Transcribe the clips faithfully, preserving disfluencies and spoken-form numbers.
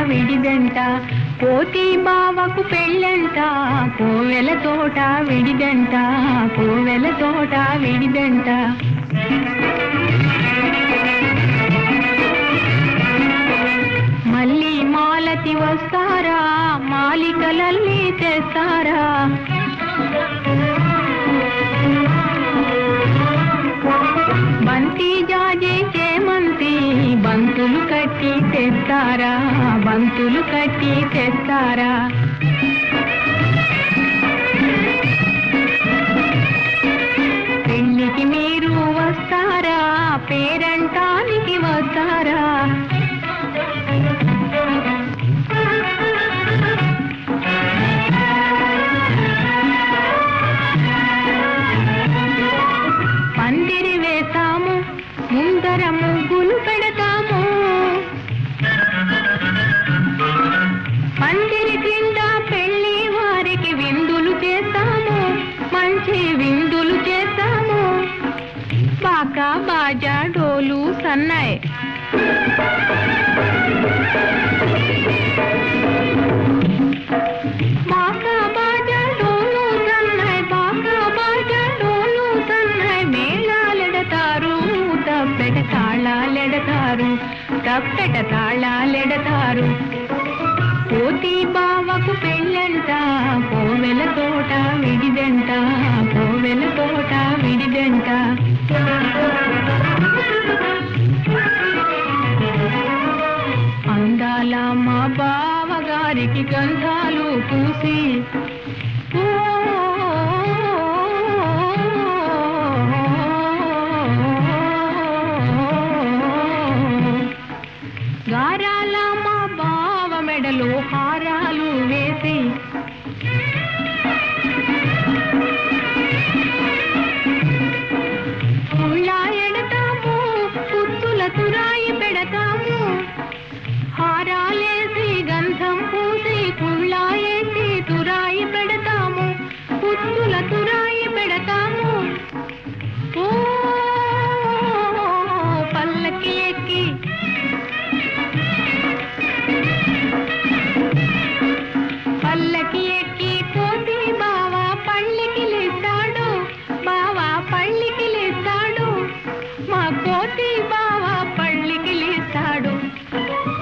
విడిదంట, పోతి బావకు పెళ్ళంట, కోవెల తోట విడిదంట, కోవెల తోట విడిదంట. మళ్ళీ మాలతి వస్తారా, మాలికలల్లి తెస్తారా, బంతి జాజి చేమంతి బంతులు కట్టి తెస్తారా, బంతులు కట్టి తెస్తారా. పెళ్ళికి మీరు వస్తారా, పేరంటానికి వస్తారా, పందిరి వేస్తాము, ముందర ముగ్గులు పెడతాము, పందిరి క్రింద పెళ్లి వారికి విందులు చేస్తాము, మంచి విందులు చేస్తాము. బాకా బాజా డోలు సన్నాయి, బాకా బాజా డోలు సన్నాయి, బాకా బాజా డోలు సన్నాయి. మేళాలెడతారు, తప్పెట తాళాలెడతారు, తప్పెట తాళాలెడతారు. పోతి బావకు పెళ్ళంట, కోవెల తోట విడిదంట, కోవెల తోట విడిదంట. అందాల మా బావగారికి గంధాలు పూసి, గారాల మా బావ మెడలో హారాలు వేసి, ఉళ్ళా ఎడతాము, పుత్తుల తురాయి పెడతాము, హారాలేసి గంధం పూసి కుళ్ళా వేసి తురాయి పెడతాము, పుత్తుల తురాయి పెడతాము. ఓ పల్లకి ఎక్కి పల్లకి ఎక్కి పోతి బావ పళ్ళికి లేస్తాడు, బావ పళ్ళికి లేస్తాడు, మా కోతి బావ పళ్ళికి లేస్తాడు.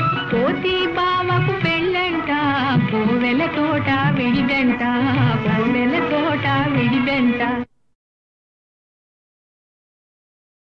పోతి బావకు పెళ్ళంట, కోవెల తోట విడిదంట, కోవెల